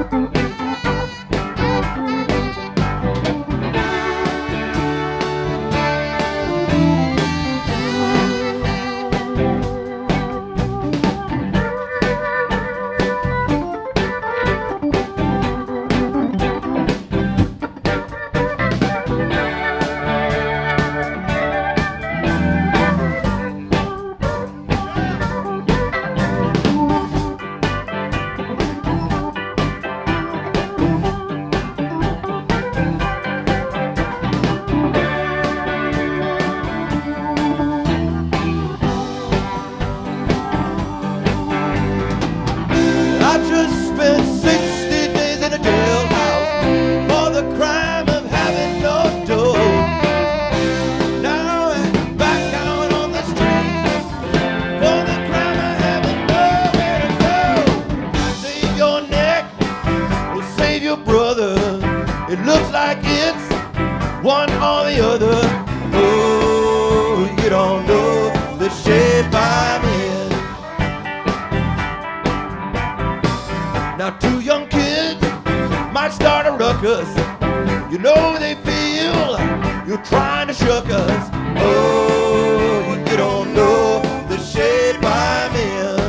It looks like it's one or the other. Oh, you don't know the shape I'm in. Now 2 young kids might start a ruckus. You know they feel you're trying to shuck us. Oh, you don't know the shape I'm in.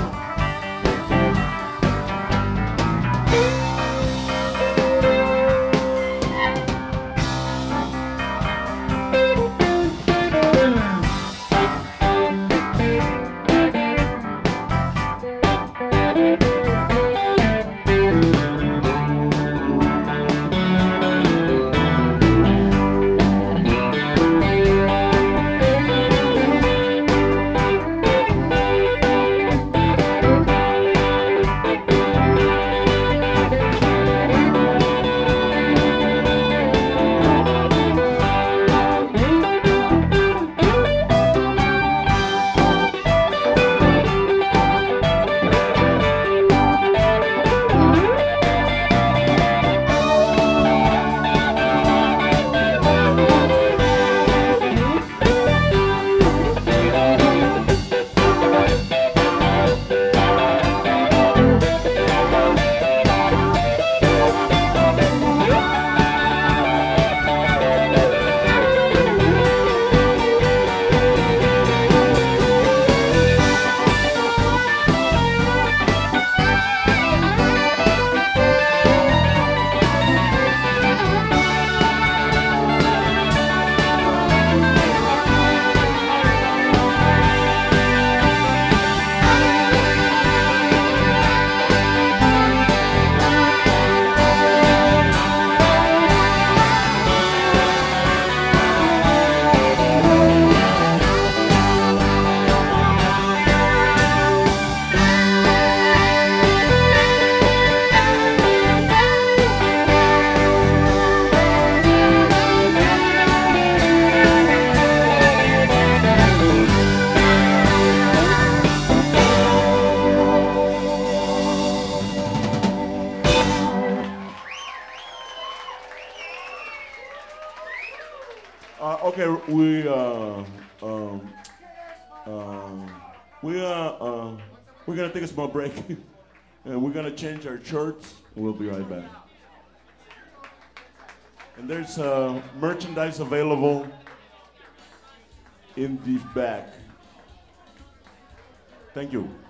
Okay, we're gonna take a small break, and we're gonna change our shirts. We'll be right back. And there's merchandise available in the back. Thank you.